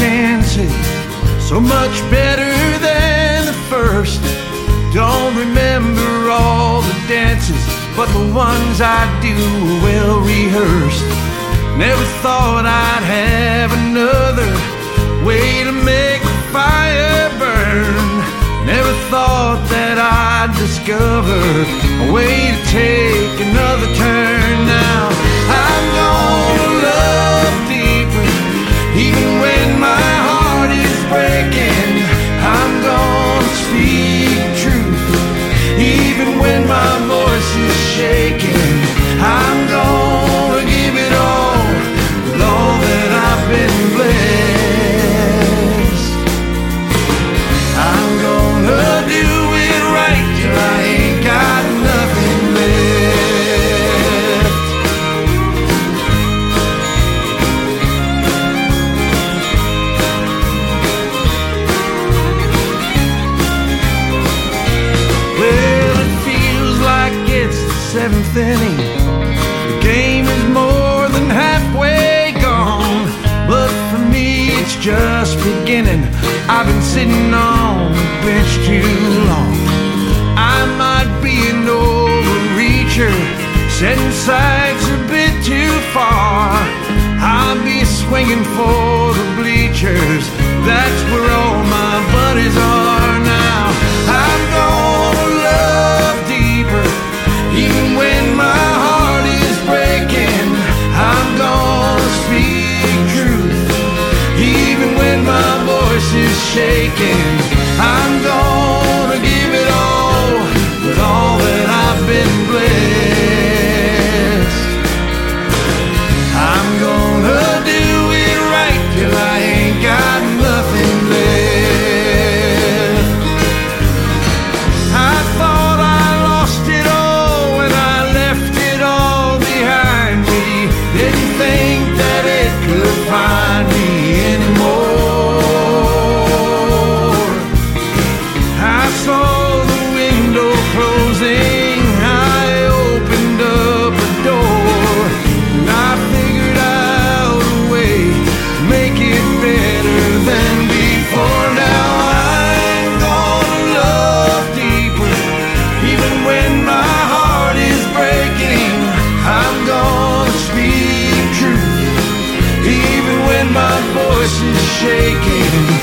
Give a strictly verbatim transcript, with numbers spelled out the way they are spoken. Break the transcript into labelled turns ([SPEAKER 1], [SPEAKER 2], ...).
[SPEAKER 1] chances, so much better than the first. Don't remember all the dances, but the ones I do are well rehearsed. Never thought I'd have another way to make the fire burn. Never thought that I'd discover a way to take another turn. Now I'm gonna love deeper, even when my heart is breaking. I'm gonna speak truth, even when my voice is shaking. I'm gonna give it all, with all that I've been blessed. I'm gonna do it right till I ain't got nothing left. Well, it feels like it's the seventh inning. The game is more than halfway gone, but for me it's just beginning. I've been sitting on the bench too long. I might be an overreacher, setting sights a bit too far. I'll be swinging for the bleachers, that's where all my buddies are now. I'm gonna love deeper, even when my heart is breaking. I'm gonna speak truth, even when my voice is shaking. I'm gonna give it all, with all that I've been blessed. I'm gonna do it right till I ain't got nothing left. I thought I lost it all when I left it all behind me. Didn't think that it could find me anymore. I saw the window closing, I opened up a door, and I figured out a way to make it better than before. Now I'm gonna love deeper, even when my heart is breaking. I'm gonna speak truth, even when my voice is shaking.